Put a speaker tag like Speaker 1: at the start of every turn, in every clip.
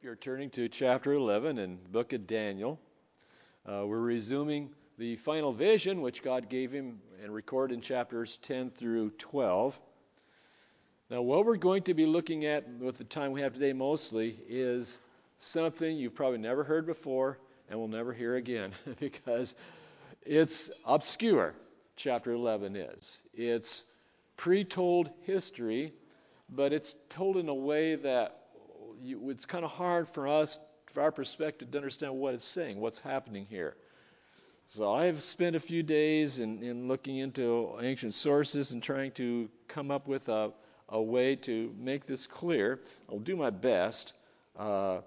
Speaker 1: You're turning to chapter 11 in the book of Daniel. We're resuming the final vision which God gave him and recorded in chapters 10 through 12. Now, what we're going to be looking at with the time we have today mostly is something you've probably never heard before and will never hear again because it's obscure, chapter 11 is. It's pre-told history, but it's told in a way that it's kind of hard for us, from our perspective, to understand what it's saying, what's happening here. So I've spent a few days in looking into ancient sources and trying to come up with a way to make this clear. I'll do my best. So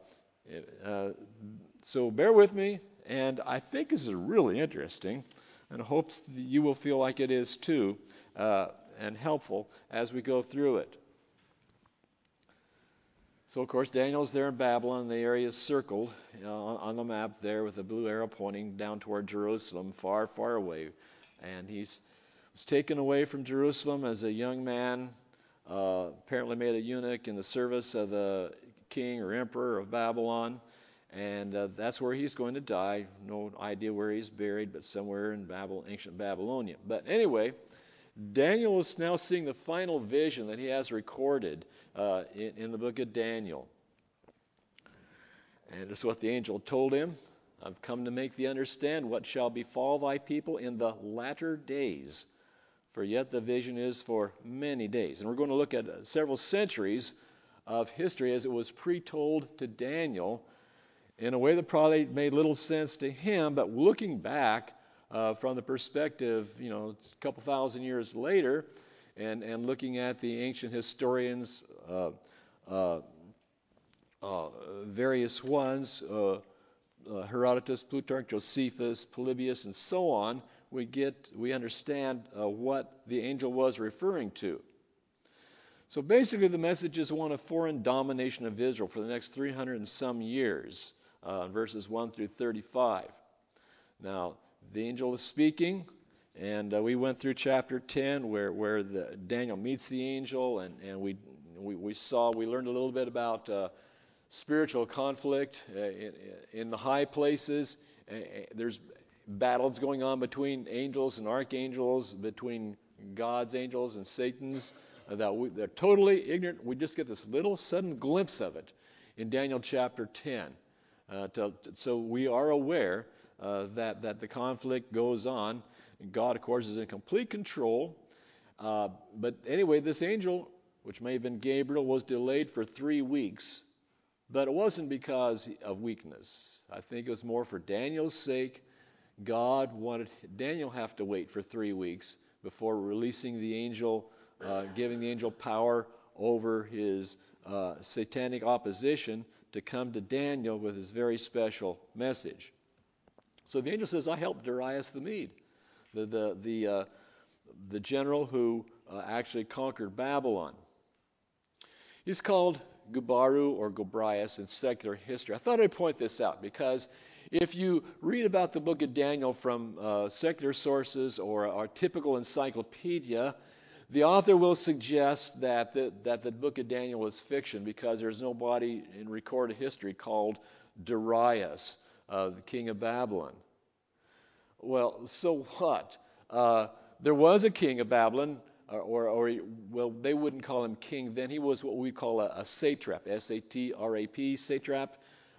Speaker 1: bear with me, and I think this is really interesting, and I hope that you will feel like it is too, and helpful as we go through it. So, of course, Daniel's there in Babylon. The area is circled on the map there with a blue arrow pointing down toward Jerusalem, far, far away. And he was taken away from Jerusalem as a young man, apparently made a eunuch in the service of the king or emperor of Babylon. And that's where he's going to die. No idea where he's buried, but somewhere in ancient Babylonia. But anyway, Daniel is now seeing the final vision that he has recorded in the book of Daniel. And it's what the angel told him. I've come to make thee understand what shall befall thy people in the latter days. For yet the vision is for many days. And we're going to look at several centuries of history as it was pre-told to Daniel in a way that probably made little sense to him, but looking back, from the perspective, a couple thousand years later, and looking at the ancient historians, various ones, Herodotus, Plutarch, Josephus, Polybius, and so on, we understand what the angel was referring to. So basically, the message is one of foreign domination of Israel for the next 300 and some years, verses 1 through 35. Now, the angel is speaking, and we went through chapter 10 where Daniel meets the angel, and we learned a little bit about spiritual conflict in the high places. There's battles going on between angels and archangels, between God's angels and Satan's, they're totally ignorant. We just get this little sudden glimpse of it in Daniel chapter 10. So we are aware that the conflict goes on. God, of course, is in complete control. But anyway, this angel, which may have been Gabriel, was delayed for 3 weeks. But it wasn't because of weakness. I think it was more for Daniel's sake. God wanted Daniel have to wait for 3 weeks before releasing the angel, giving the angel power over his satanic opposition to come to Daniel with his very special message. So the angel says, I helped Darius the Mede, the general who actually conquered Babylon. He's called Gubaru or Gobrias in secular history. I thought I'd point this out because if you read about the book of Daniel from secular sources or a typical encyclopedia, the author will suggest that the book of Daniel is fiction because there's nobody in recorded history called Darius, the king of Babylon. Well, so what? There was a king of Babylon, or they wouldn't call him king then. He was what we call a satrap, S-A-T-R-A-P, satrap.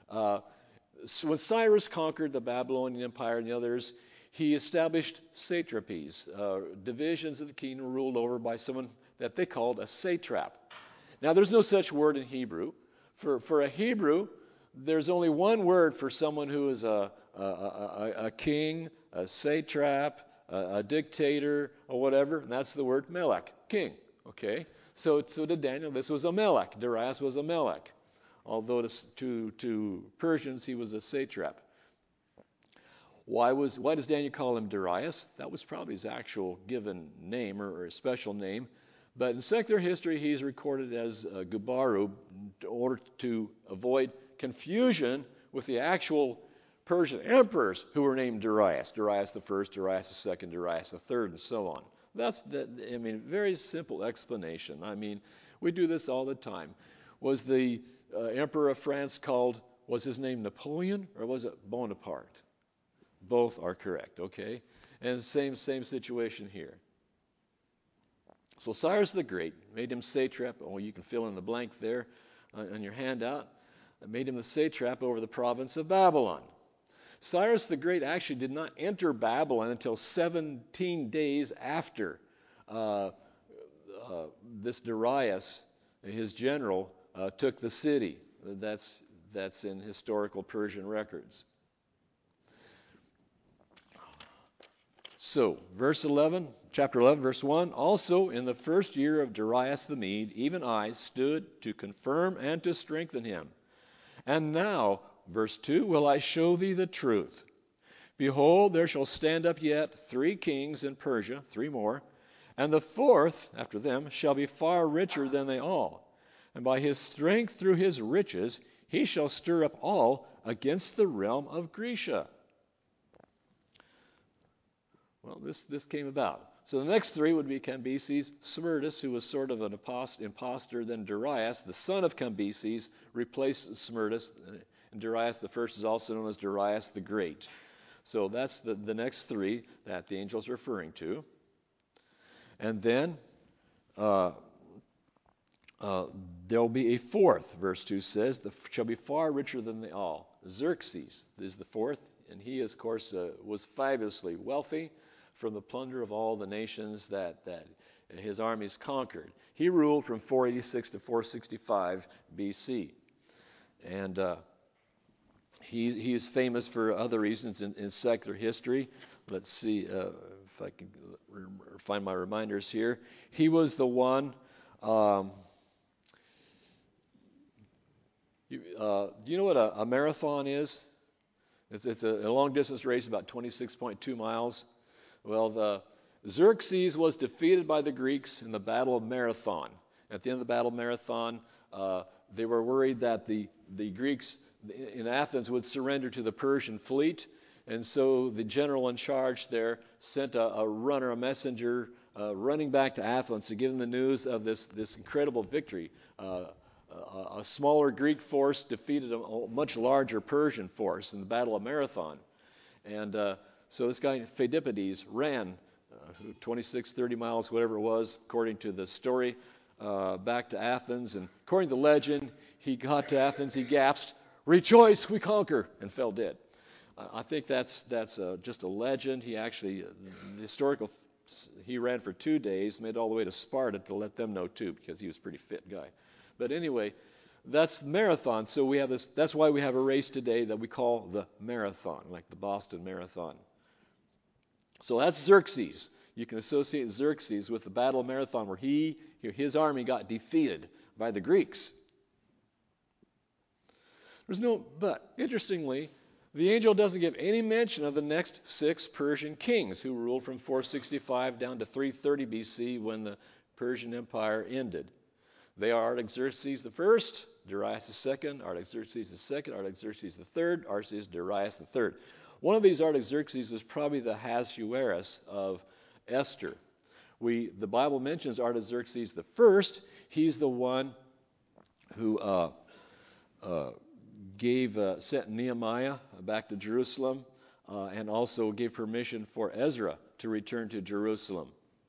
Speaker 1: When Cyrus conquered the Babylonian Empire and the others, he established satrapies, divisions of the kingdom ruled over by someone that they called a satrap. Now, there's no such word in Hebrew. For a Hebrew, there's only one word for someone who is a king, a satrap, a dictator, or whatever, and that's the word melech, king. Okay? So to Daniel, this was a melech. Darius was a melech. Although to Persians, he was a satrap. Why does Daniel call him Darius? That was probably his actual given name or a special name. But in secular history, he's recorded as Gubaru in order to avoid confusion with the actual Persian emperors who were named Darius. Darius the first, Darius the second, Darius the third, and so on. That's very simple explanation. We do this all the time. Was the emperor of France was his name Napoleon or was it Bonaparte? Both are correct, okay? And same situation here. So Cyrus the Great made him satrap. Oh, you can fill in the blank there on your handout. Made him the satrap over the province of Babylon. Cyrus the Great actually did not enter Babylon until 17 days after this Darius, his general, took the city. That's in historical Persian records. So, chapter 11, verse 1, also in the first year of Darius the Mede, even I stood to confirm and to strengthen him. And now, verse 2, will I show thee the truth. Behold, there shall stand up yet 3 kings in Persia, 3 more, and the 4th, after them, shall be far richer than they all. And by his strength through his riches, he shall stir up all against the realm of Grecia. Well, this came about. So the next 3 would be Cambyses, Smerdis, who was sort of an imposter. Then Darius, the son of Cambyses, replaced Smerdis. And Darius the first is also known as Darius the Great. So that's the next 3 that the angel is referring to. And then there will be a 4th, verse 2 says, shall be far richer than they all. Xerxes is the 4th, and he, of course, was fabulously wealthy from the plunder of all the nations that his armies conquered. He ruled from 486 to 465 BC. And he is famous for other reasons in secular history. Let's see if I can find my reminders here. He was the one. Do you know what a marathon is? It's a long-distance race, about 26.2 miles. Well, Xerxes was defeated by the Greeks in the Battle of Marathon. At the end of the Battle of Marathon, they were worried that the Greeks in Athens would surrender to the Persian fleet, and so the general in charge there sent a messenger, running back to Athens to give them the news of this incredible victory. A smaller Greek force defeated a much larger Persian force in the Battle of Marathon. And so this guy, Pheidippides, ran 26, 30 miles, whatever it was, according to the story, back to Athens. And according to the legend, he got to Athens, he gasped, "Rejoice, we conquer," and fell dead. I think that's just a legend. He actually, he ran for 2 days, made it all the way to Sparta to let them know too, because he was a pretty fit guy. But anyway, that's marathon. So we have this. That's why we have a race today that we call the marathon, like the Boston Marathon. So that's Xerxes. You can associate Xerxes with the Battle of Marathon, where his army got defeated by the Greeks. But interestingly, the angel doesn't give any mention of the next 6 Persian kings who ruled from 465 down to 330 BC when the Persian Empire ended. They are Artaxerxes the first, Darius the second, Artaxerxes the second, Artaxerxes the third, Darius the third. One of these Artaxerxes was probably the Ahasuerus of Esther. The Bible mentions Artaxerxes the first. He's the one who sent Nehemiah back to Jerusalem, and also gave permission for Ezra to return to Jerusalem.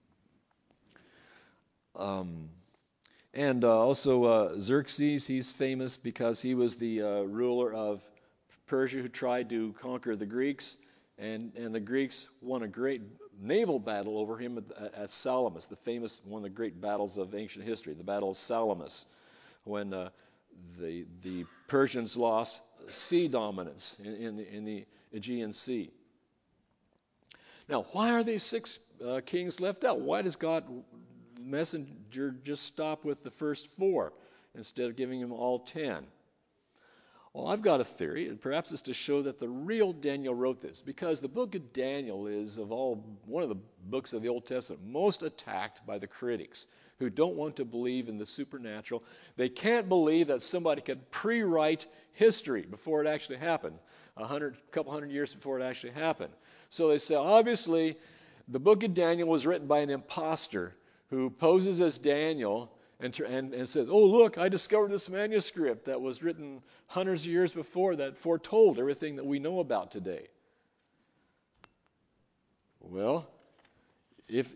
Speaker 1: And also Xerxes, he's famous because he was the ruler of Persia who tried to conquer the Greeks, and the Greeks won a great naval battle over him at Salamis, one of the great battles of ancient history, the Battle of Salamis, when the Persians lost sea dominance in the Aegean Sea. Now, why are these 6 kings left out? Why does God messenger just stop with the first 4 instead of giving him all 10? Well, I've got a theory, and perhaps it's to show that the real Daniel wrote this, because the book of Daniel is one of the books of the Old Testament most attacked by the critics who don't want to believe in the supernatural. They can't believe that somebody could pre-write history before it actually happened, a couple hundred years before it actually happened. So they say, obviously, the book of Daniel was written by an imposter who poses as Daniel and says, "Oh, look, I discovered this manuscript that was written hundreds of years before that foretold everything that we know about today." Well, if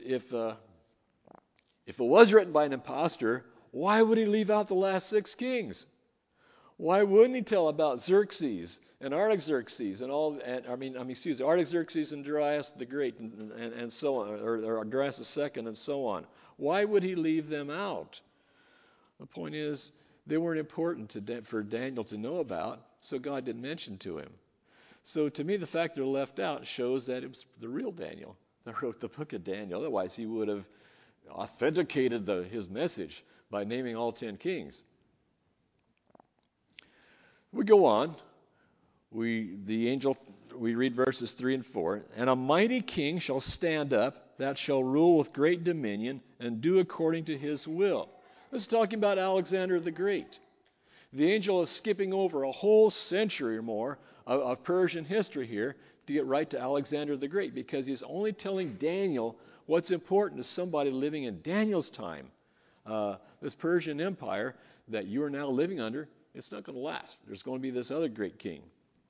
Speaker 1: it was written by an impostor, why would he leave out the last 6 kings? Why wouldn't he tell about Xerxes and Artaxerxes and all? Artaxerxes and Darius the Great and so on, or Darius the Second and so on. Why would he leave them out? The point is, they weren't important for Daniel to know about, so God didn't mention to him. So to me, the fact they're left out shows that it was the real Daniel that wrote the book of Daniel. Otherwise, he would have authenticated his message by naming all 10 kings. We go on. We read verses 3 and 4. "And a mighty king shall stand up, that shall rule with great dominion, and do according to his will." This is talking about Alexander the Great. The angel is skipping over a whole century or more of Persian history here to get right to Alexander the Great, because he's only telling Daniel what's important to somebody living in Daniel's time. This Persian Empire that you are now living under, it's not going to last. There's going to be this other great king.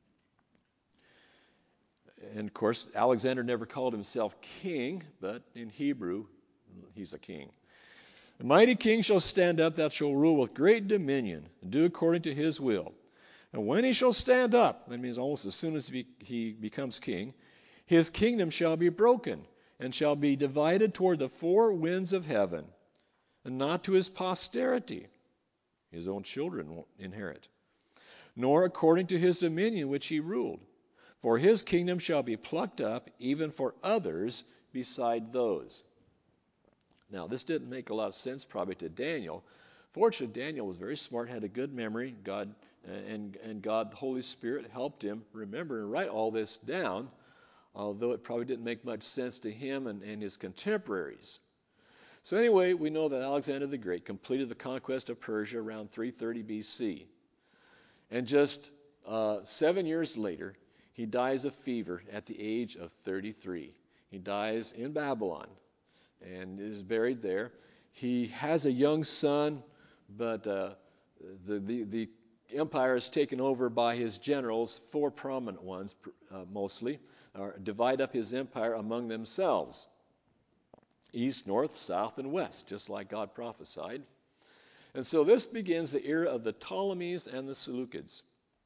Speaker 1: And of course, Alexander never called himself king, but in Hebrew, he's a king. "A mighty king shall stand up, that shall rule with great dominion, and do according to his will. And when he shall stand up," that means almost as soon as he becomes king, "his kingdom shall be broken, and shall be divided toward the 4 winds of heaven, and not to his posterity." His own children won't inherit. "Nor according to his dominion which he ruled. For his kingdom shall be plucked up, even for others beside those." Now, this didn't make a lot of sense probably to Daniel. Fortunately, Daniel was very smart, had a good memory. God, the Holy Spirit, helped him remember and write all this down, although it probably didn't make much sense to him and his contemporaries. So anyway, we know that Alexander the Great completed the conquest of Persia around 330 BC. And just 7 years later, he dies of fever at the age of 33. He dies in Babylon and is buried there. He has a young son, but the empire is taken over by his generals, 4 prominent ones mostly, divide up his empire among themselves. East, north, south, and west, just like God prophesied. And so this begins the era of the Ptolemies and the Seleucids.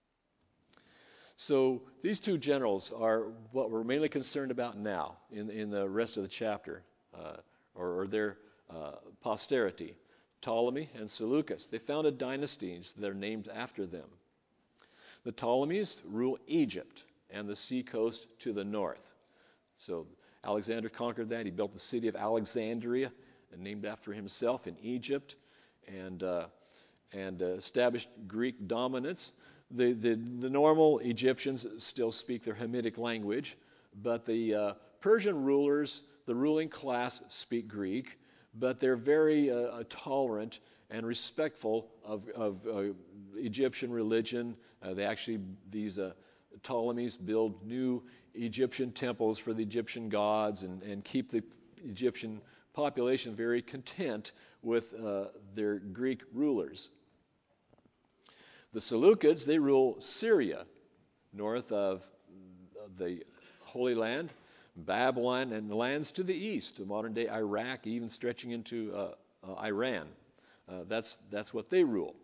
Speaker 1: So these 2 generals are what we're mainly concerned about now in the rest of the chapter, or their posterity, Ptolemy and Seleucus. They founded dynasties that are named after them. The Ptolemies rule Egypt and the seacoast to the north. So Alexander conquered that. He built the city of Alexandria, named after himself, in Egypt, and established Greek dominance. The normal Egyptians still speak their Hamitic language, but the Persian rulers, the ruling class, speak Greek, but they're very tolerant and respectful of Egyptian religion. These Ptolemies build new Egyptian temples for the Egyptian gods and keep the Egyptian population very content with their Greek rulers. The Seleucids, they rule Syria, north of the Holy Land, Babylon, and the lands to the east, to modern-day Iraq, even stretching into Iran. That's what they rule.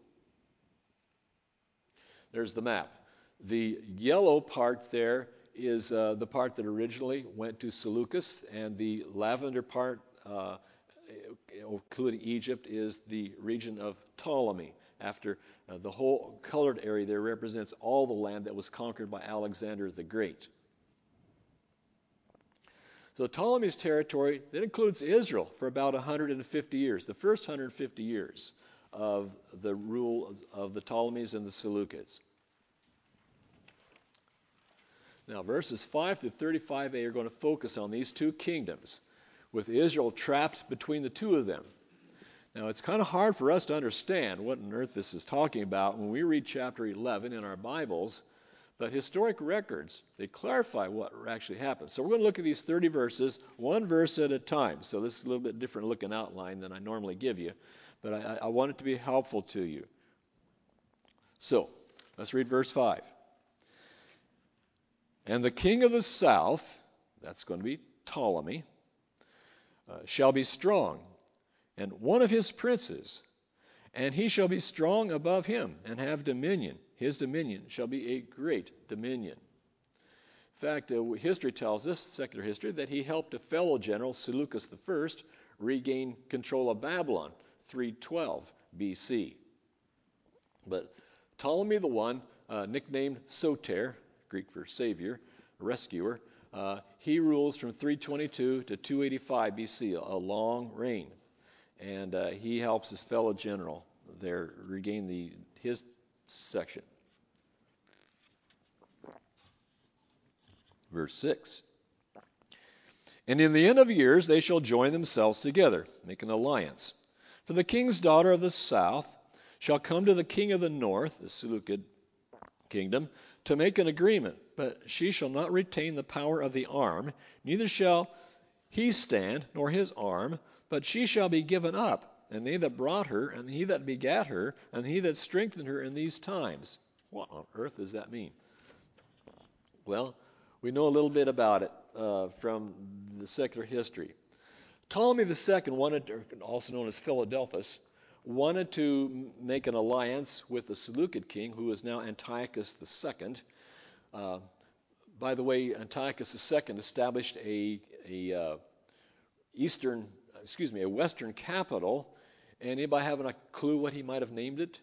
Speaker 1: There's the map. The yellow part there is the part that originally went to Seleucus, and the lavender part, including Egypt, is the region of Ptolemy. After the whole colored area there represents all the land that was conquered by Alexander the Great. So Ptolemy's territory, that includes Israel for about 150 years, the first 150 years of the rule of the Ptolemies and the Seleucids. Now, verses 5 through 35a are going to focus on these 2 kingdoms, with Israel trapped between the 2 of them. Now, it's kind of hard for us to understand what on earth this is talking about when we read chapter 11 in our Bibles, but historic records, they clarify what actually happened. So we're going to look at these 30 verses, one verse at a time. So this is a little bit different looking outline than I normally give you. but I want it to be helpful to you. So, let's read verse 5. And the king of the south, that's going to be Ptolemy, shall be strong, and one of his princes, and he shall be strong above him, and have dominion. His dominion shall be a great dominion. In fact, history tells us, secular history, that he helped a fellow general, Seleucus I, regain control of Babylon, 312 BC. But Ptolemy the One, nicknamed Soter, Greek for savior, rescuer, he rules from 322 to 285 BC, a long reign. And he helps his fellow general there regain his section. Verse 6. And in the end of years they shall join themselves together, make an alliance. For the king's daughter of the south shall come to the king of the north, the Seleucid kingdom, to make an agreement, but she shall not retain the power of the arm, neither shall he stand, nor his arm, but she shall be given up, and they that brought her, and he that begat her, and he that strengthened her in these times. What on earth does that mean? Well, we know a little bit about it from the secular history. Ptolemy II wanted, also known as Philadelphus, wanted to make an alliance with the Seleucid king, who is now Antiochus II. By the way, Antiochus II established a Western capital. Anybody having a clue what he might have named it?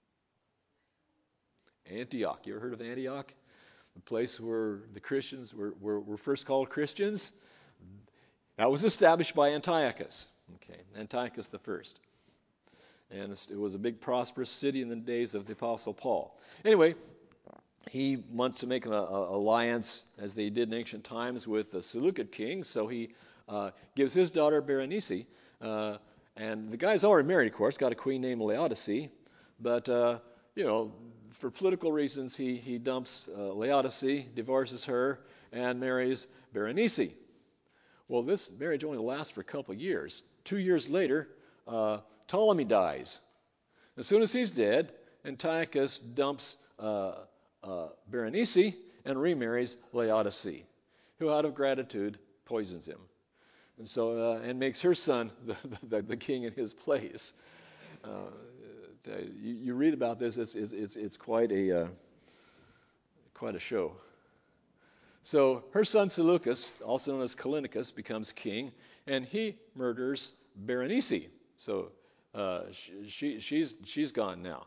Speaker 1: Antioch. You ever heard of Antioch? The place where the Christians were first called Christians. That was established by Antiochus. Okay, Antiochus I. And it was a big prosperous city in the days of the Apostle Paul. Anyway, he wants to make an alliance, as they did in ancient times, with the Seleucid king. So he gives his daughter Berenice, and the guy's already married, of course, got a queen named Laodice. But for political reasons, he dumps Laodice, divorces her, and marries Berenice. Well, this marriage only lasts for a couple of years. 2 years later, Ptolemy dies. As soon as he's dead, Antiochus dumps Berenice and remarries Laodice, who out of gratitude poisons him, and so and makes her son the king in his place. You read about this; it's quite a show. So her son Seleucus, also known as Callinicus, becomes king, and he murders Berenice. So she's gone now.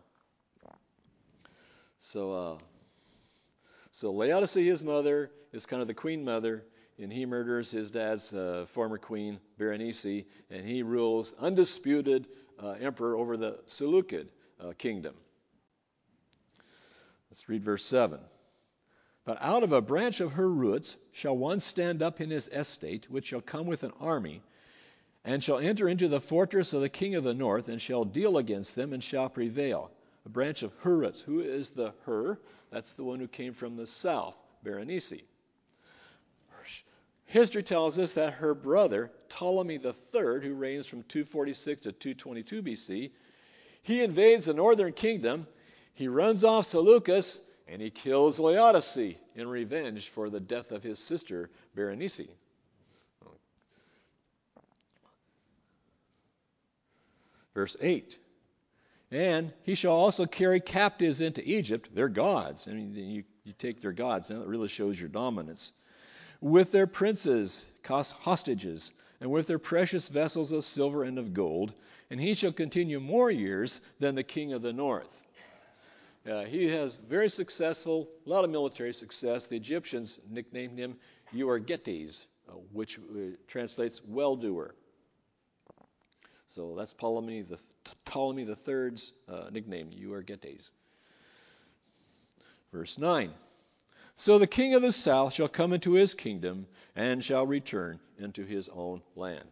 Speaker 1: So Laodice, his mother, is kind of the queen mother, and he murders his dad's former queen, Berenice, and he rules undisputed emperor over the Seleucid kingdom. Let's read verse 7. But out of a branch of her roots shall one stand up in his estate, which shall come with an army, and shall enter into the fortress of the king of the north, and shall deal against them, and shall prevail. A branch of her roots. Who is the her? That's the one who came from the south, Berenice. History tells us that her brother, Ptolemy III, who reigns from 246 to 222 BC, he invades the northern kingdom, he runs off Seleucus, and he kills Laodice in revenge for the death of his sister, Berenice. Verse 8. And he shall also carry captives into Egypt, their gods. I mean, you take their gods, and that really shows your dominance. With their princes, hostages, and with their precious vessels of silver and of gold. And he shall continue more years than the king of the north. He has very successful, a lot of military success. The Egyptians nicknamed him Euergetes, which translates well-doer. So that's Ptolemy III's nickname, Euergetes. Verse 9. So the king of the south shall come into his kingdom and shall return into his own land.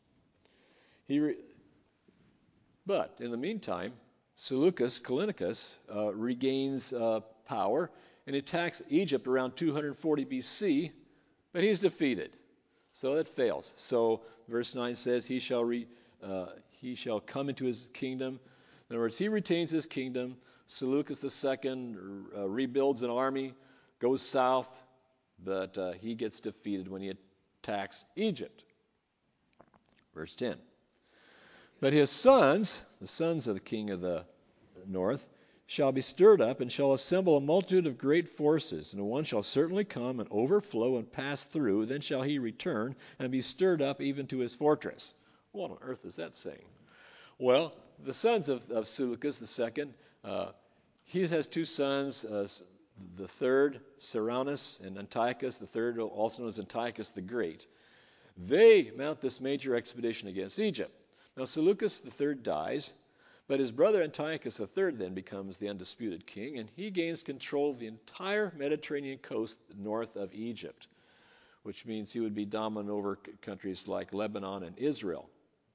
Speaker 1: But in the meantime, Seleucus, Callinicus, regains power and attacks Egypt around 240 BC, but he's defeated. So it fails. So verse 9 says he shall he shall come into his kingdom. In other words, he retains his kingdom. Seleucus II rebuilds an army, goes south, but he gets defeated when he attacks Egypt. Verse 10. But his sons, the sons of the king of the north, shall be stirred up, and shall assemble a multitude of great forces, and one shall certainly come and overflow and pass through. Then shall he return and be stirred up even to his fortress. What on earth is that saying? Well, the sons of Seleucus II, he has two sons, the third, Ceraunus, and Antiochus, the third, also known as Antiochus the Great. They mount this major expedition against Egypt. Now, Seleucus III dies, but his brother Antiochus III then becomes the undisputed king, and he gains control of the entire Mediterranean coast north of Egypt, which means he would be dominant over countries like Lebanon and Israel.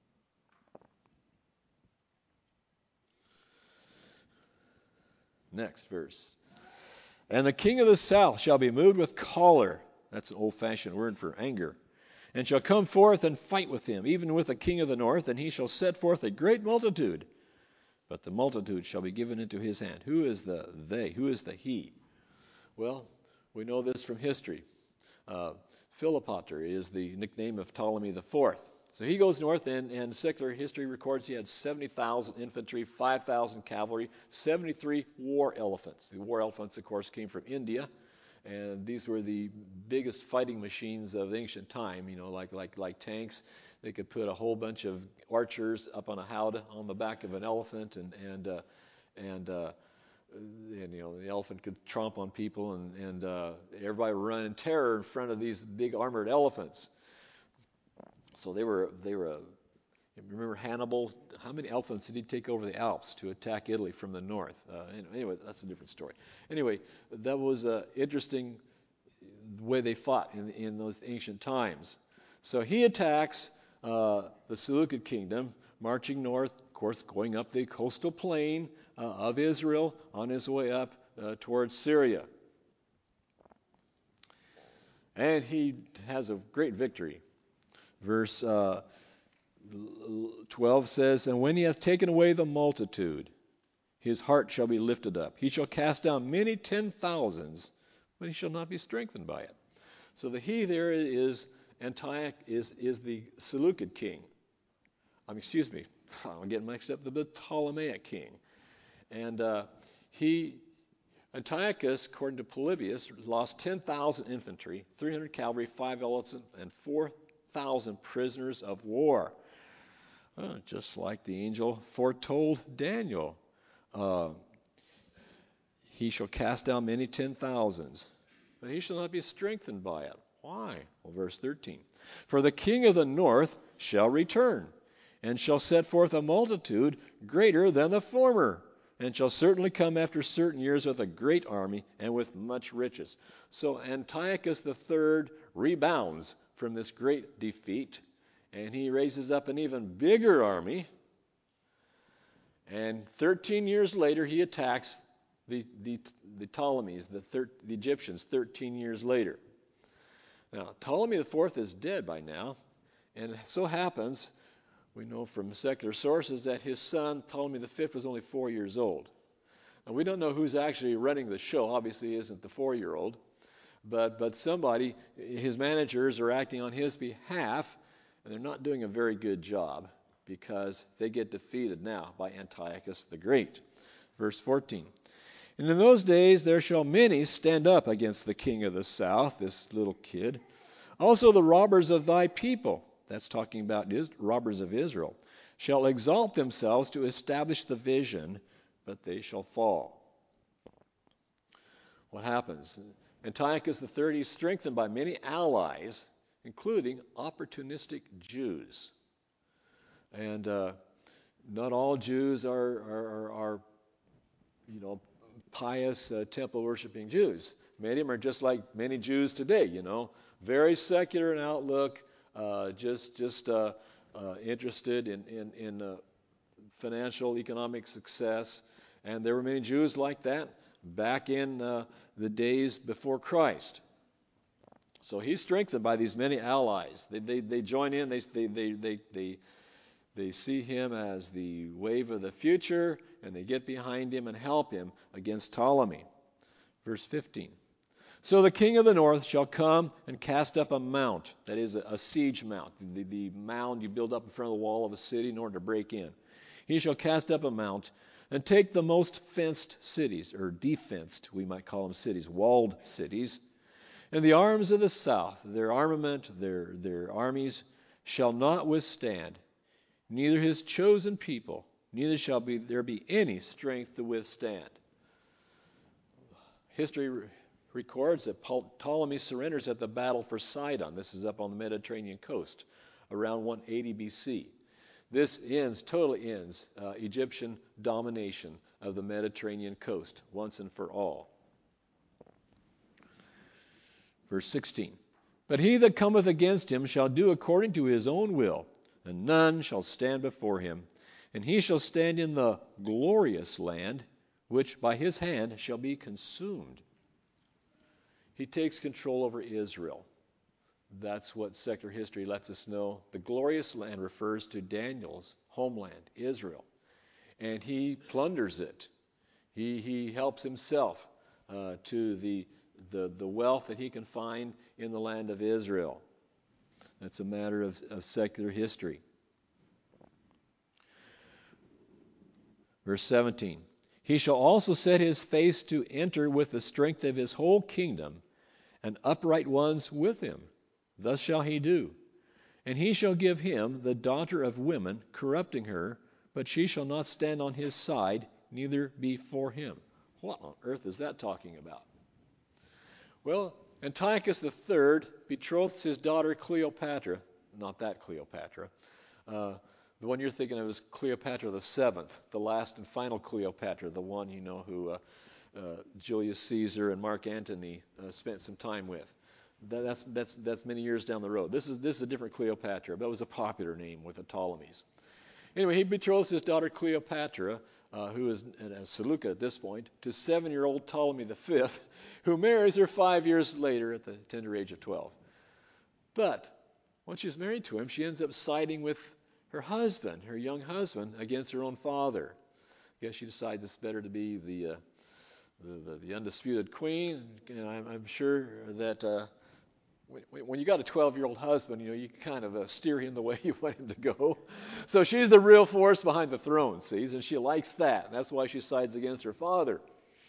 Speaker 1: Next verse. And the king of the south shall be moved with choler. That's an old-fashioned word for anger. And shall come forth and fight with him, even with the king of the north, and he shall set forth a great multitude. But the multitude shall be given into his hand. Who is the they? Who is the he? Well, we know this from history. Philopater is the nickname of Ptolemy IV. So he goes north, and secular history records he had 70,000 infantry, 5,000 cavalry, 73 war elephants. The war elephants, of course, came from India, and these were the biggest fighting machines of ancient time, like tanks. They could put a whole bunch of archers up on a howdah on the back of an elephant, and the elephant could tromp on people, and everybody would run in terror in front of these big armored elephants. So they were. Remember Hannibal? How many elephants did he take over the Alps to attack Italy from the north? Anyway, that's a different story. Anyway, that was interesting way they fought in those ancient times. So he attacks the Seleucid kingdom, marching north, of course, going up the coastal plain of Israel on his way up towards Syria. And he has a great victory. Verse 12 says, And when he hath taken away the multitude, his heart shall be lifted up. He shall cast down many 10,000s, but he shall not be strengthened by it. So the he there is Antiochus, is the Seleucid king. I'm getting mixed up, the Ptolemaic king. And Antiochus, according to Polybius, lost 10,000 infantry, 300 cavalry, 5 elephants, and 4,000 prisoners of war. Just like the angel foretold Daniel. He shall cast down many 10,000s, but he shall not be strengthened by it. Why? Well, verse 13. For the king of the north shall return, and shall set forth a multitude greater than the former, and shall certainly come after certain years with a great army and with much riches. So Antiochus III rebounds from this great defeat, and he raises up an even bigger army. And 13 years later, he attacks the Ptolemies, the Egyptians, 13 years later. Now, Ptolemy IV is dead by now, and it so happens, we know from secular sources, that his son, Ptolemy V, was only 4 years old. And we don't know who's actually running the show. Obviously, it isn't the 4-year-old. But somebody, his managers are acting on his behalf, and they're not doing a very good job because they get defeated now by Antiochus the Great. Verse 14. And in those days there shall many stand up against the king of the south, this little kid. Also the robbers of thy people, that's talking about robbers of Israel, shall exalt themselves to establish the vision, but they shall fall. What happens? Antiochus III is strengthened by many allies, including opportunistic Jews. And not all Jews are pious temple-worshiping Jews. Many of them are just like many Jews today, very secular in outlook, just interested in financial, economic success. And there were many Jews like that back in the days before Christ. So he's strengthened by these many allies. They join in. They They see him as the wave of the future, and they get behind him and help him against Ptolemy. Verse 15. So the king of the north shall come and cast up a mount, that is a siege mount, the mound you build up in front of the wall of a city in order to break in. He shall cast up a mount and take the most fenced cities, or defenced, we might call them cities, walled cities. And the arms of the south, their armament, their armies, shall not withstand, neither his chosen people, neither shall there be any strength to withstand. History records that Ptolemy surrenders at the battle for Sidon. This is up on the Mediterranean coast, around 180 BC. This totally ends Egyptian domination of the Mediterranean coast once and for all. Verse 16. But he that cometh against him shall do according to his own will, and none shall stand before him. And he shall stand in the glorious land, which by his hand shall be consumed. He takes control over Israel. That's what secular history lets us know. The glorious land refers to Daniel's homeland, Israel. And he plunders it. He helps himself to the wealth that he can find in the land of Israel. That's a matter of secular history. Verse 17. He shall also set his face to enter with the strength of his whole kingdom, and upright ones with him. Thus shall he do. And he shall give him the daughter of women, corrupting her, but she shall not stand on his side, neither be for him. What on earth is that talking about? Well, Antiochus III betroths his daughter Cleopatra, not that Cleopatra. The one you're thinking of is Cleopatra the Seventh, the last and final Cleopatra, the one who Julius Caesar and Mark Antony spent some time with. That's many years down the road. This is a different Cleopatra. That was a popular name with the Ptolemies. Anyway, he betroths his daughter Cleopatra, who is Seleucid at this point, to 7-year-old Ptolemy V, who marries her 5 years later at the tender age of 12. But once she's married to him, she ends up siding with her husband, her young husband, against her own father. I guess she decides it's better to be the undisputed queen, and I'm sure that when you got a 12-year-old husband, you kind of steer him the way you want him to go. So she's the real force behind the throne, sees, and she likes that. And that's why she sides against her father.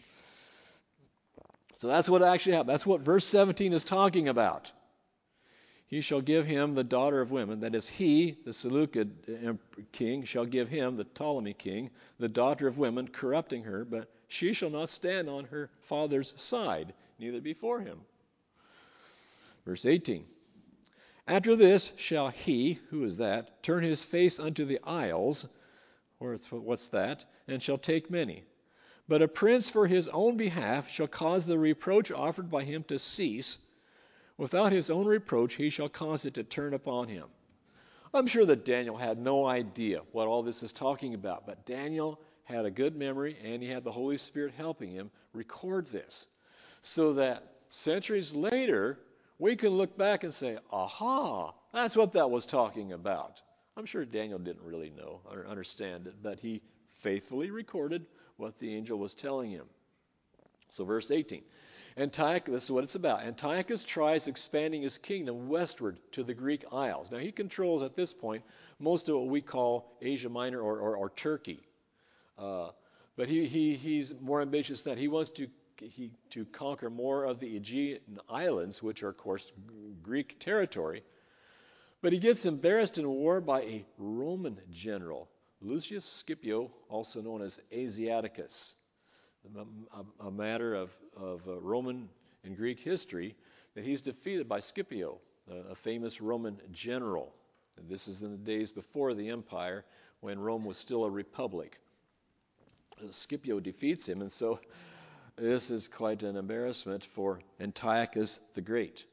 Speaker 1: So that's what actually happened. That's what verse 17 is talking about. He shall give him the daughter of women, that is, he, the Seleucid king, shall give him, the Ptolemy king, the daughter of women, corrupting her, but she shall not stand on her father's side, neither before him. Verse 18. After this shall he, who is that, turn his face unto the isles, or what's that, and shall take many. But a prince for his own behalf shall cause the reproach offered by him to cease. Without his own reproach he shall cause it to turn upon him. I'm sure that Daniel had no idea what all this is talking about, but Daniel had a good memory, and he had the Holy Spirit helping him record this, so that centuries later we can look back and say, aha, that's what that was talking about. I'm sure Daniel didn't really know or understand it, but he faithfully recorded what the angel was telling him. So verse 18. Antiochus, this is what it's about. Antiochus tries expanding his kingdom westward to the Greek Isles. Now he controls at this point most of what we call Asia Minor or Turkey. But he's more ambitious than that. He wants to conquer more of the Aegean islands, which are, of course, Greek territory. But he gets embarrassed in war by a Roman general, Lucius Scipio, also known as Asiaticus. A matter of Roman and Greek history, that he's defeated by Scipio, a famous Roman general. And this is in the days before the empire, when Rome was still a republic. Scipio defeats him, and so this is quite an embarrassment for Antiochus the Great.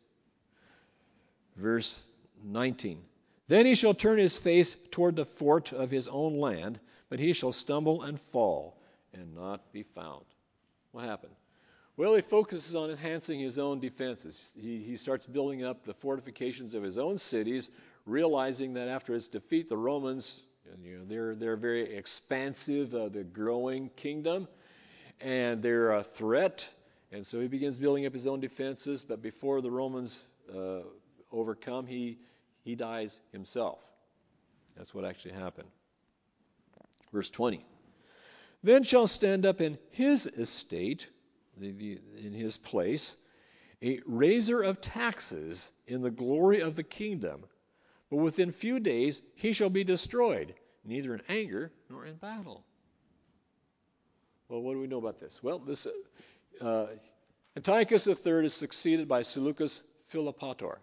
Speaker 1: Verse 19. Then he shall turn his face toward the fort of his own land, but he shall stumble and fall, and not be found. What happened? Well, he focuses on enhancing his own defenses. He starts building up the fortifications of his own cities, realizing that after his defeat, the Romans, And, they're very expansive, the growing kingdom, and they're a threat. And so he begins building up his own defenses. But before the Romans overcome, he dies himself. That's what actually happened. Verse 20. Then shall stand up in his estate, in his place, a raiser of taxes in the glory of the kingdom. But within few days he shall be destroyed, neither in anger nor in battle. Well, what do we know about this? Well, this Antiochus III is succeeded by Seleucus Philopator.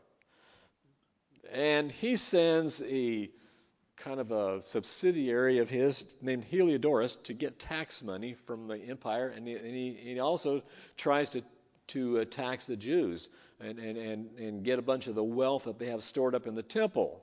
Speaker 1: And he sends a kind of a subsidiary of his named Heliodorus to get tax money from the empire, and he also tries to tax the Jews and get a bunch of the wealth that they have stored up in the temple.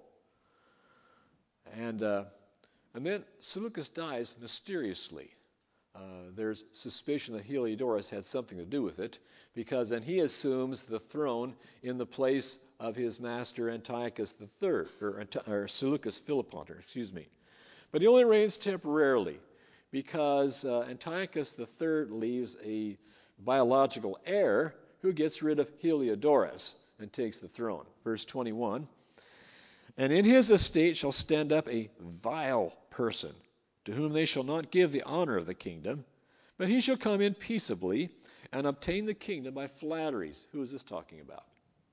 Speaker 1: And then Seleucus dies mysteriously. There's suspicion that Heliodorus had something to do with it, because then he assumes the throne in the place of his master Antiochus III, or Seleucus Philopator, But he only reigns temporarily, because Antiochus III leaves a biological heir who gets rid of Heliodorus and takes the throne. Verse 21, and in his estate shall stand up a vile person, to whom they shall not give the honor of the kingdom, but he shall come in peaceably and obtain the kingdom by flatteries. Who is this talking about?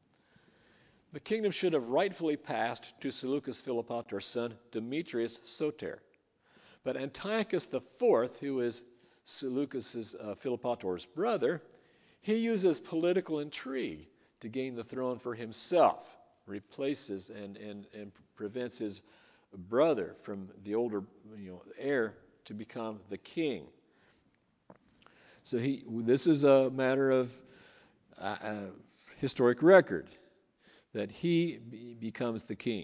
Speaker 1: The kingdom should have rightfully passed to Seleucus Philopator's son, Demetrius Soter. But Antiochus IV, who is Seleucus Philopator's brother, he uses political intrigue to gain the throne for himself, replaces and prevents his brother from the older heir to become the king. So this is a matter of historic record, that he becomes the king.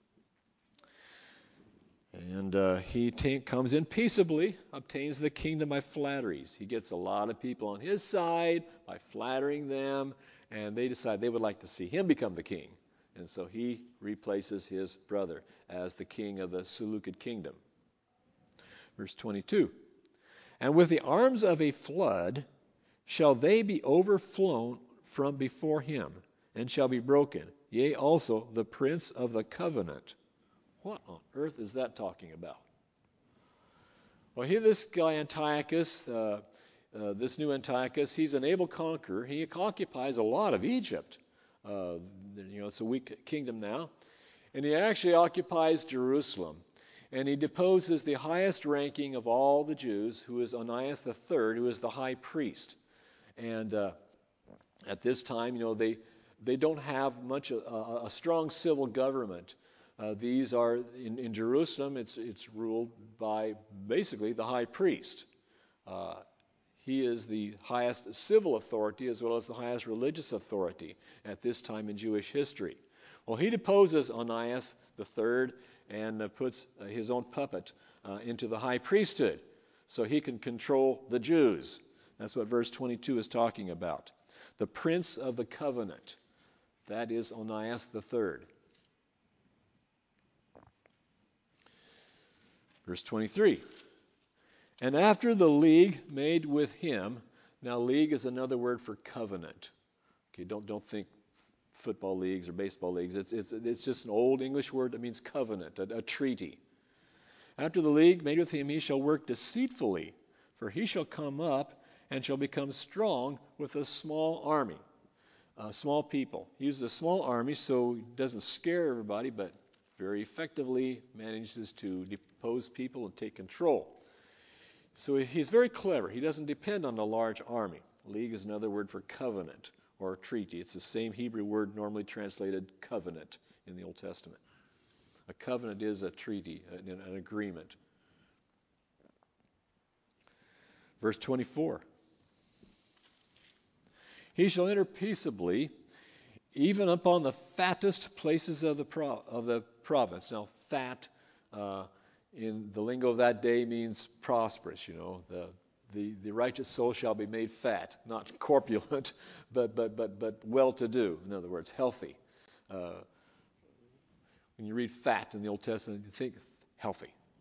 Speaker 1: And he comes in peaceably, obtains the kingdom by flatteries. He gets a lot of people on his side by flattering them, and they decide they would like to see him become the king. And so he replaces his brother as the king of the Seleucid kingdom. Verse 22. And with the arms of a flood shall they be overflown from before him, and shall be broken, yea, also the prince of the covenant. What on earth is that talking about? Well, here this guy Antiochus, this new Antiochus, he's an able conqueror. He occupies a lot of Egypt. It's a weak kingdom now. And he actually occupies Jerusalem. And he deposes the highest ranking of all the Jews, who is Onias III, who is the high priest. And at this time, they don't have much a strong civil government. These are in Jerusalem. It's ruled by basically the high priest. He is the highest civil authority as well as the highest religious authority at this time in Jewish history. Well, he deposes Onias III and puts his own puppet into the high priesthood so he can control the Jews. That's what verse 22 is talking about. The prince of the covenant, that is Onias III. Verse 23. And after the league made with him, now league is another word for covenant. Okay, don't think football leagues or baseball leagues. It's just an old English word that means covenant, a treaty. After the league made with him, he shall work deceitfully, for he shall come up and shall become strong with a small army, small people. He uses a small army so he doesn't scare everybody, but very effectively manages to depose people and take control. So he's very clever. He doesn't depend on a large army. League is another word for covenant or treaty. It's the same Hebrew word normally translated covenant in the Old Testament. A covenant is a treaty, an agreement. Verse 24. He shall enter peaceably, even upon the fattest places of the province. Now, fat in the lingo of that day means prosperous. The righteous soul shall be made fat, not corpulent, but well-to-do. In other words, healthy. When you read fat in the Old Testament, you think healthy.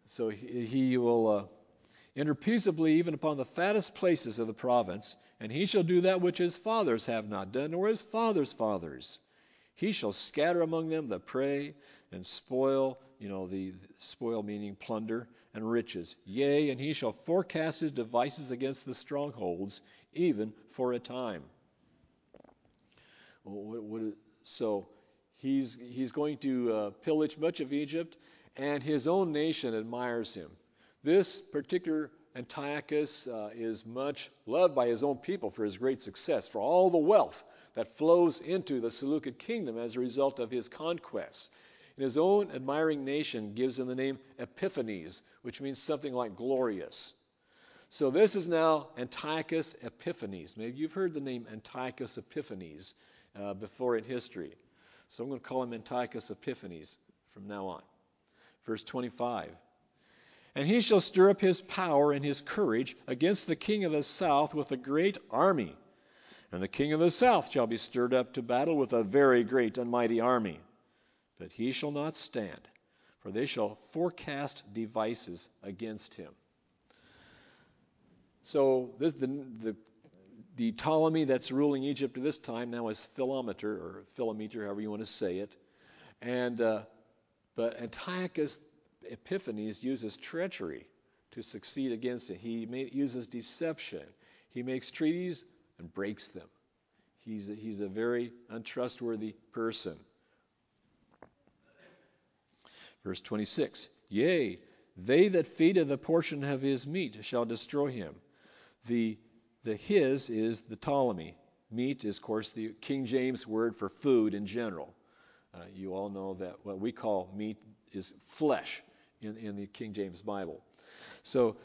Speaker 1: So he will enter peaceably even upon the fattest places of the province, and he shall do that which his fathers have not done, nor his fathers' fathers. He shall scatter among them the prey and spoil, the spoil meaning plunder and riches. Yea, and he shall forecast his devices against the strongholds, even for a time. So he's going to pillage much of Egypt, and his own nation admires him. This particular Antiochus is much loved by his own people for his great success, for all the wealth that flows into the Seleucid kingdom as a result of his conquests. And his own admiring nation gives him the name Epiphanes, which means something like glorious. So this is now Antiochus Epiphanes. Maybe you've heard the name Antiochus Epiphanes before in history. So I'm going to call him Antiochus Epiphanes from now on. Verse 25. And he shall stir up his power and his courage against the king of the south with a great army. And the king of the south shall be stirred up to battle with a very great and mighty army. But he shall not stand, for they shall forecast devices against him. So the Ptolemy that's ruling Egypt at this time now is Philometor, however you want to say it. But Antiochus Epiphanes uses treachery to succeed against it. He uses deception. He makes treaties and breaks them. He's a very untrustworthy person. Verse 26. Yea, they that feed of the portion of his meat shall destroy him. The his is the Ptolemy. Meat is, of course, the King James word for food in general. You all know that what we call meat is flesh in the King James Bible. So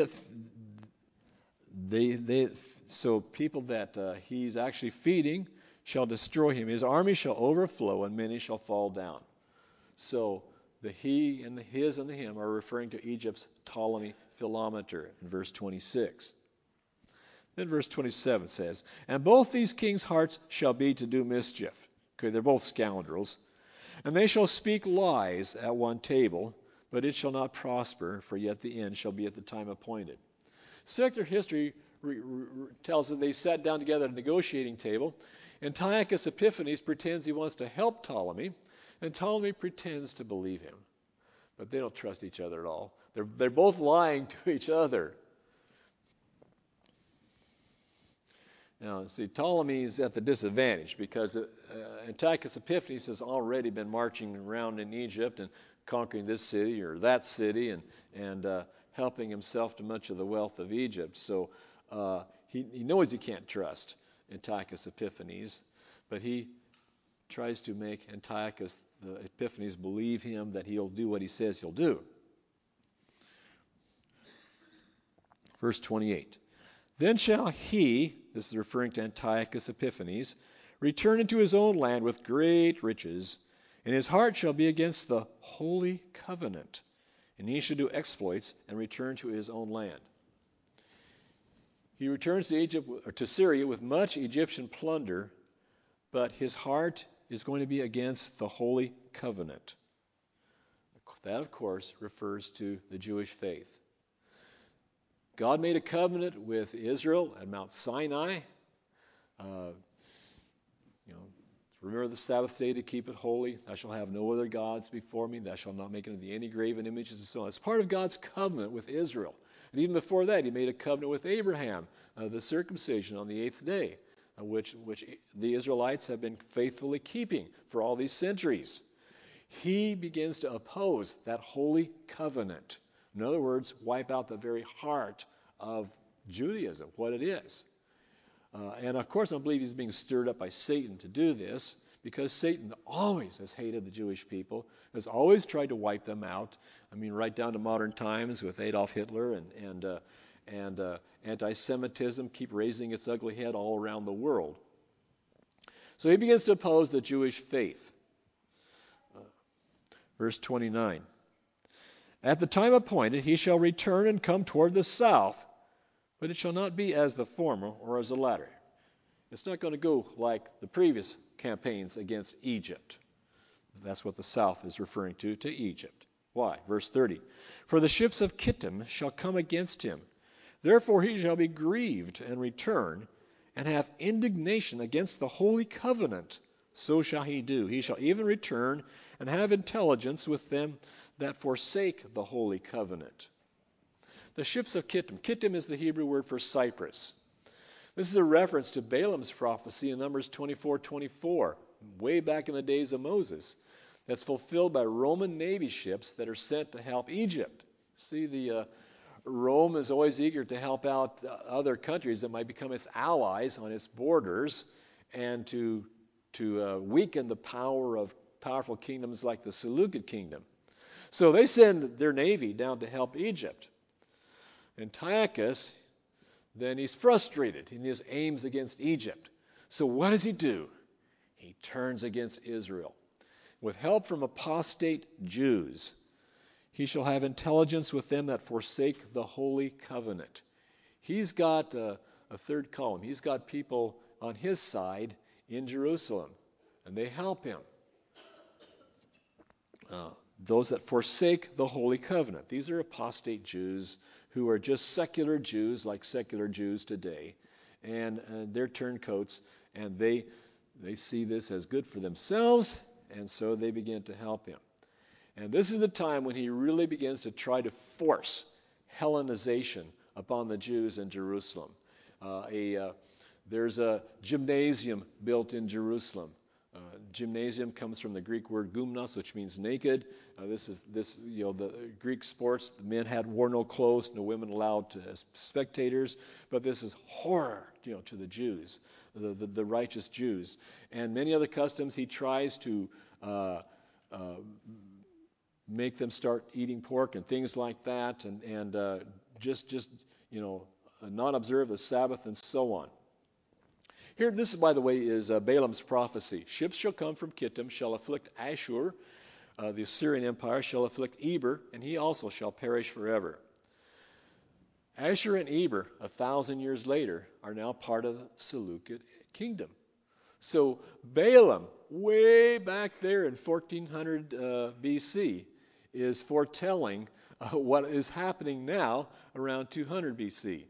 Speaker 1: so people that he's actually feeding shall destroy him. His army shall overflow, and many shall fall down. So the he and the his and the him are referring to Egypt's Ptolemy Philometor in verse 26. Then verse 27 says, and both these kings' hearts shall be to do mischief. Okay, they're both scoundrels. And they shall speak lies at one table, but it shall not prosper, for yet the end shall be at the time appointed. Secular history tells that they sat down together at a negotiating table. Antiochus Epiphanes pretends he wants to help Ptolemy, and Ptolemy pretends to believe him. But they don't trust each other at all. They're both lying to each other. Now, see, Ptolemy's at the disadvantage because Antiochus Epiphanes has already been marching around in Egypt and conquering this city or that city and helping himself to much of the wealth of Egypt. So he knows he can't trust Antiochus Epiphanes, but he tries to make Antiochus Epiphanes believe him that he'll do what he says he'll do. Verse 28. Then shall he, this is referring to Antiochus Epiphanes, return into his own land with great riches, and his heart shall be against the holy covenant, and he shall do exploits and return to his own land. He returns to Syria with much Egyptian plunder, but his heart is going to be against the holy covenant. That, of course, refers to the Jewish faith. God made a covenant with Israel at Mount Sinai. Remember the Sabbath day to keep it holy. Thou shalt have no other gods before me. Thou shalt not make unto thee any graven images and so on. It's part of God's covenant with Israel. And even before that, he made a covenant with Abraham, the circumcision on the 8th day, which the Israelites have been faithfully keeping for all these centuries. He begins to oppose that holy covenant. In other words, wipe out the very heart of Judaism, what it is. And of course, I believe he's being stirred up by Satan to do this, because Satan always has hated the Jewish people, has always tried to wipe them out. I mean, right down to modern times with Adolf Hitler and anti-Semitism keep raising its ugly head all around the world. So he begins to oppose the Jewish faith. Verse 29. At the time appointed he shall return and come toward the south, but it shall not be as the former or as the latter. It's not going to go like the previous campaigns against Egypt. That's what the south is referring to Egypt. Why? Verse 30. For the ships of Kittim shall come against him. Therefore he shall be grieved and return, and have indignation against the holy covenant. So shall he do. He shall even return and have intelligence with them that forsake the holy covenant. The ships of Kittim. Kittim is the Hebrew word for Cyprus. This is a reference to Balaam's prophecy in Numbers 24:24, way back in the days of Moses. That's fulfilled by Roman Navy ships that are sent to help Egypt. See, Rome is always eager to help out other countries that might become its allies on its borders, and to weaken the power of powerful kingdoms like the Seleucid kingdom. So they send their navy down to help Egypt. Antiochus, then he's frustrated in his aims against Egypt. So what does he do? He turns against Israel. With help from apostate Jews, he shall have intelligence with them that forsake the holy covenant. He's got a third column. He's got people on his side in Jerusalem, and they help him. Those that forsake the holy covenant. These are apostate Jews who are just secular Jews, like secular Jews today, and they're turncoats, and they see this as good for themselves, and so they begin to help him. And this is the time when he really begins to try to force Hellenization upon the Jews in Jerusalem. There's a gymnasium built in Jerusalem. Gymnasium comes from the Greek word gymnos, which means naked. The Greek sports. The men wore no clothes, no women allowed as spectators. But this is horror, to the Jews, the righteous Jews, and many other customs. He tries to make them start eating pork and things like that, and not observe the Sabbath and so on. Here, this, by the way, is Balaam's prophecy. Ships shall come from Kittim, shall afflict Ashur, the Assyrian Empire, shall afflict Eber, and he also shall perish forever. Ashur and Eber, 1,000 years later, are now part of the Seleucid kingdom. So Balaam, way back there in 1400 BC, is foretelling what is happening now around 200 BC.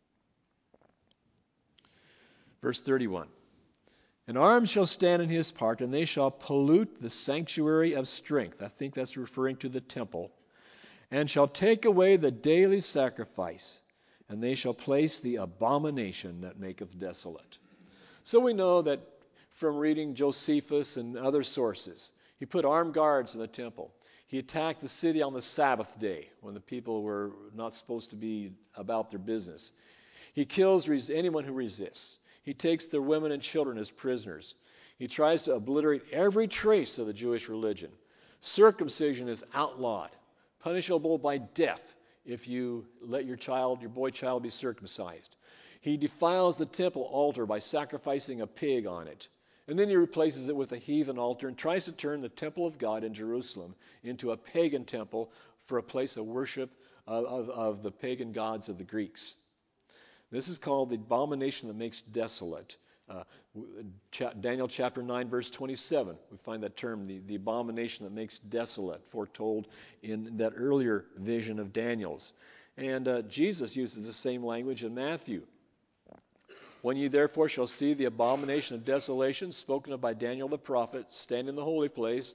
Speaker 1: Verse 31. An arm shall stand in his part, and they shall pollute the sanctuary of strength. I think that's referring to the temple. And shall take away the daily sacrifice, and they shall place the abomination that maketh desolate. So we know that from reading Josephus and other sources, he put armed guards in the temple. He attacked the city on the Sabbath day when the people were not supposed to be about their business. He kills anyone who resists. He takes their women and children as prisoners. He tries to obliterate every trace of the Jewish religion. Circumcision is outlawed, punishable by death if you let your boy child be circumcised. He defiles the temple altar by sacrificing a pig on it. And then he replaces it with a heathen altar and tries to turn the temple of God in Jerusalem into a pagan temple for a place of worship of the pagan gods of the Greeks. This is called the abomination that makes desolate. Daniel chapter 9, verse 27, we find that term, the abomination that makes desolate, foretold in that earlier vision of Daniel's. And Jesus uses the same language in Matthew. When ye therefore shall see the abomination of desolation, spoken of by Daniel the prophet, stand in the holy place,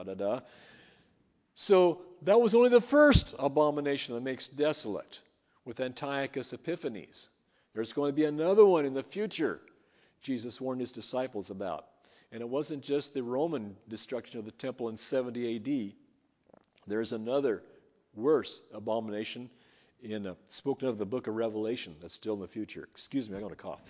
Speaker 1: So that was only the first abomination that makes desolate, with Antiochus Epiphanes. There's going to be another one in the future, Jesus warned his disciples about. And it wasn't just the Roman destruction of the temple in 70 AD. There's another worse abomination spoken of the book of Revelation that's still in the future. Excuse me, I'm going to cough.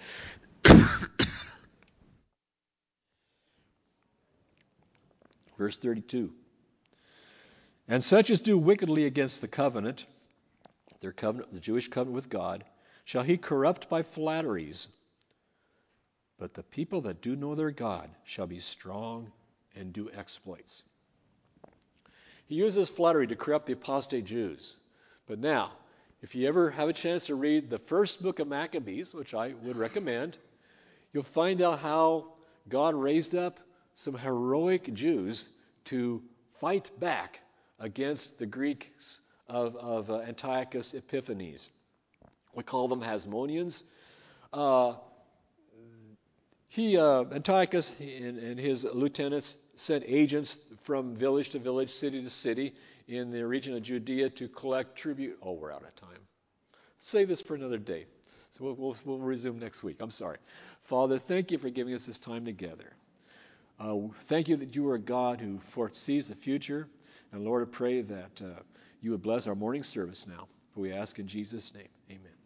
Speaker 1: Verse 32. And such as do wickedly against the covenant, their covenant, the Jewish covenant with God, shall he corrupt by flatteries. But the people that do know their God shall be strong and do exploits. He uses flattery to corrupt the apostate Jews. But now, if you ever have a chance to read the first book of Maccabees, which I would recommend, you'll find out how God raised up some heroic Jews to fight back against the Greeks of Antiochus Epiphanes. We call them Hasmoneans. Antiochus and his lieutenants sent agents from village to village, city to city in the region of Judea to collect tribute. Oh, we're out of time. Save this for another day. So we'll resume next week. I'm sorry. Father, thank you for giving us this time together. Thank you that you are a God who foresees the future. And Lord, I pray that you would bless our morning service now. For we ask in Jesus' name. Amen.